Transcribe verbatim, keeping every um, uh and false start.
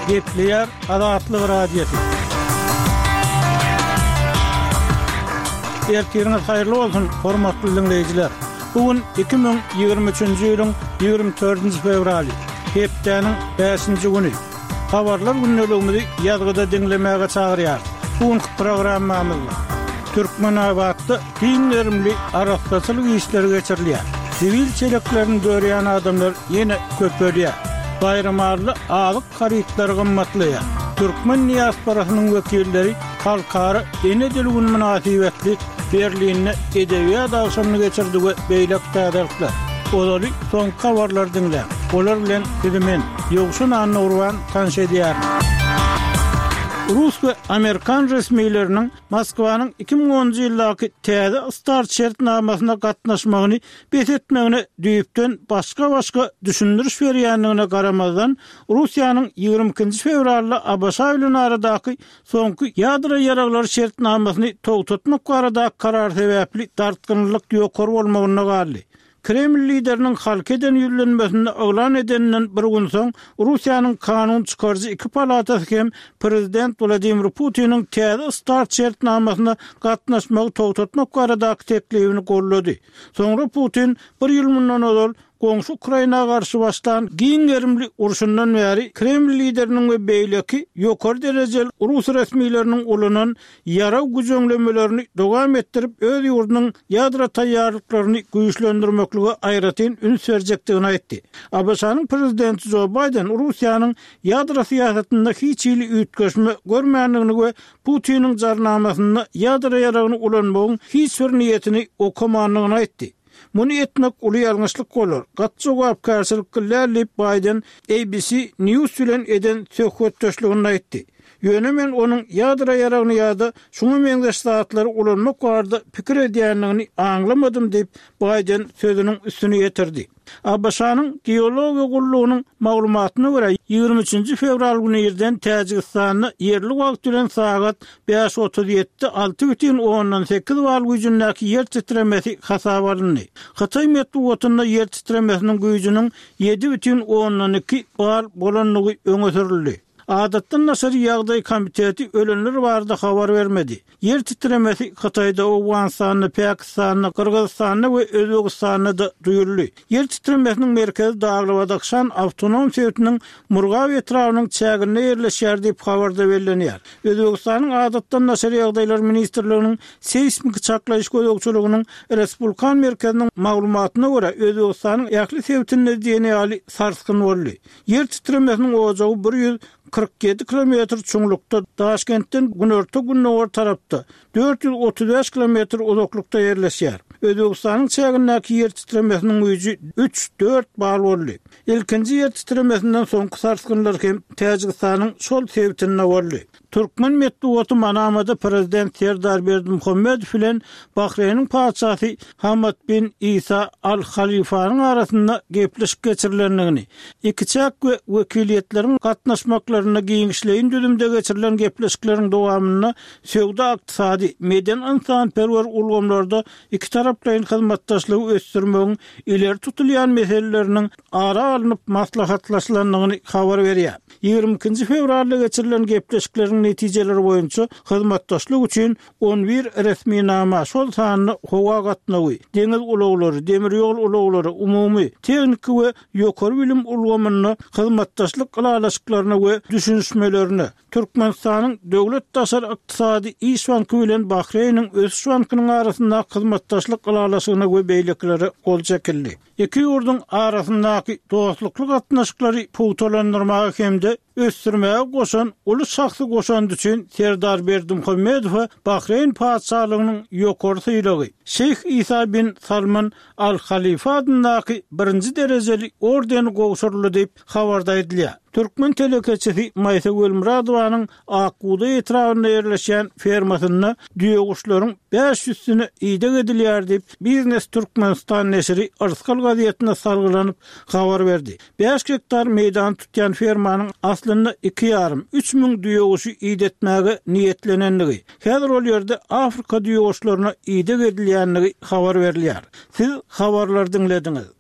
Gepleyer Azatlyk radiosu. Ertiriniz hayırlı olsun, hormatly dinleyijiler. Bugün iki bin ýygrimi üçinji ýylyň ýygrimi dördünji fevraly, hepdeniň beşinji güni. Habarlar günneligimizi ýazgyda dinlemäge çagyrýar. Bugünkü programmamyzda Türkmenabatda dinlerimli araççylyk işleri geçirilýär. Sivil çeleklerini dörýän adamlar ýene köpelýär. Bayramarly alyk harytlar gymmatlyýar. Türkmen diasporasynyň wekilleri halkara ene dilgün münasibetli Berlinne edebiyat akşamını geçirdi ve beylek täderler. Olary son habarlar dinle. Olar bilen bizimin ýogşun anny urwan tanış edýär. Rus ve Amerikan resmilerinin Moskwanyň iki bin onunji ýyldaky täze start şertnamasyna gatnaşmagyny betetmegine düýüpden başga-başga düşündiriş berýändigine garamazdan Russiýanyň ýygrimi ikinji fevralda Abaşa bilen aradaky soňky ýadra ýaraglary şertnamasyny togtatmak barada karar sebäpli dartgynlyk ýokary bolmagyna galdy. Kreml liderinin halk eden ýüzlenmesini oglan edeninden bir gün soň Russiýanyň kanun çykarjy iki palatasy hem prezident Vladimir Putiniň täze start şertnamasyna gatnaşmagy togtatmak baradaky teklifini gollady. Soňra Putin bir ýyl mundan ozal Goňşy Ukraina garşy başlan giň gerimli urşundan bäri Kreml lideriniň we beýleki ýokary derejeli Rus resmileriniň ulunan ýara güýçlenmelerini dowam etdirip öz ýurdunyň ýadra taýýarlyklaryny güýçlendirmekligi aýratyn üns berjekdigini aýtdy. Abaşanyň prezidenti Joe Biden Russiýanyň ýadra syýasatynda hiç ýyly üýtgeşme görmänligini we Putiniň jarnamasyny ýadra ýaragyny ulanmagyň hiç bir niýetini okamanlygyny aýtdy. Muny etmek uly ýalňyşlyk bolar. Gatça gapkarçylyk kılýarlyp Biden A B C News bilen eden söhbetdeşligini aýtdy. Ýöne men onuň ýadra ýaragyny ýa-da şuňa meňzeş saatlary ulanmak barada pikir edýänligini aňlamadym diýip Biden sözüniň üstüne ýetirdi. Abaşanyň geologiýa gullugynyň maglumatyna görä ýygrimi üçinji fevral güni ýerden Täjikistanyň ýerli wagt bilen sagat beş otuz ýedi alty бүтүn ondan sekiz bal güýjündäki ýer titremesi hasap alındy. Hatay metruwatyna ýer titremesiniň güýjüniň yedi бүтүn ondan iki bal bolanlygy öňe sürildi. Adatdan Nasır Ýagdaý Komiteti ölenler barada habar vermedi. Yer titremesi Hatayda, Awganistanyny, Pakistanyny, Kyrgyzstanyny we Özbegistanyny da duyurly. Yer titremesiniň merkezi Dağlıbadakşan awtonom şehriniň Murgaw etrawynyň çägine ýerleşýär diýip habarda berilýär. Özbegistanyň adatdan Nasır Ýagdaýlar Ministrliginiň seismik çaklaýyş gözegçiligining Respublikan merkeziniň maglumatyna görä Özbegistanyň ýakly sewtinde diýeni ýaly sarsgyn boldy. Yer titremesiniň ojagy bir ýüz kırk yedi kilometr çuňlukda Daşkentden günorta günnäwär tarapda dört yüz otuz beş kilometr uzaklykda ýerleşýär. Özbegistanyň çägindäki yer titremesiniň güýji üç dört bal boldy. Ilkinji yer titremesinden soňky sarsgynlar hem Täjikistanyň şol sewtinde boldy. Türkmen metruwaty Manamada prezident Serdar Berdimuhammedow bilen Bahreýniň paçasy Hamad bin Isa al-Halifanyň arasynda gepleşik geçirilendigini, iki çak we wekiliýetleriň gatnaşmaklaryna giňişleýin düzümde geçirilen gepleşikleriň dowamyna söwda ykdysady, medan insanperwer ulgamlarda iki taraplaryň hyzmatdaşlygy ösdürmegiň ileri tutulýan meseleleriniň ara alınıp maslahatlaşylandygyny habar berýär. ýygrimi ikinji fevralda geçirilen gepleşiklerin netijeleri boýunça hyzmatdaşlyk üçin on bir resmi nama şol sanyny howa gatnagy, deňiz ulaglary, demir ýol ulaglary, umumy teknik we ýokary bilim ulgamyny hyzmatdaşlyk galalaşyklaryna we düşünşmelerine Türkmenistanyň döwlet taşar ykdysady iş banky bilen Bahreýniň öz bankynyň arasynda hyzmatdaşlyk galalaşygyna we beýlekleri gol çekildi. Iki ýurdun arasyndaky dostlukly gatnaşyklary puwtalandyrmagy hemde ösdürmäge goşan uly şahsy goşandy üçin Serdar Berdimuhammedow Bahreýn paçalygynyň ýokary syýlagy Şeyh İsa bin Salman al-Halifa adyndaky birinji derejeli ordeni gowşurly diýip habarda edilýär. Türkmen telekeçisi Maýsa Gölmuradowanyň Akguda etrafynda ýerleşýän fermasyna düýeguşlaryň beş ýüzsini ýydak edilýär diýip Biznes Türkmenistan neşri Arskal gazetine salgylanyp habar berdi. beş hektar meýdan tutýan fermanyň aslynda iki ýarym üç miň düýeguşy ýydatmagy niýetlenendigi, häzir ol ýerde Afrika düýeguşlaryna ýydak edilýändigi habar berilýär. Siz habarlar dinlediňiz.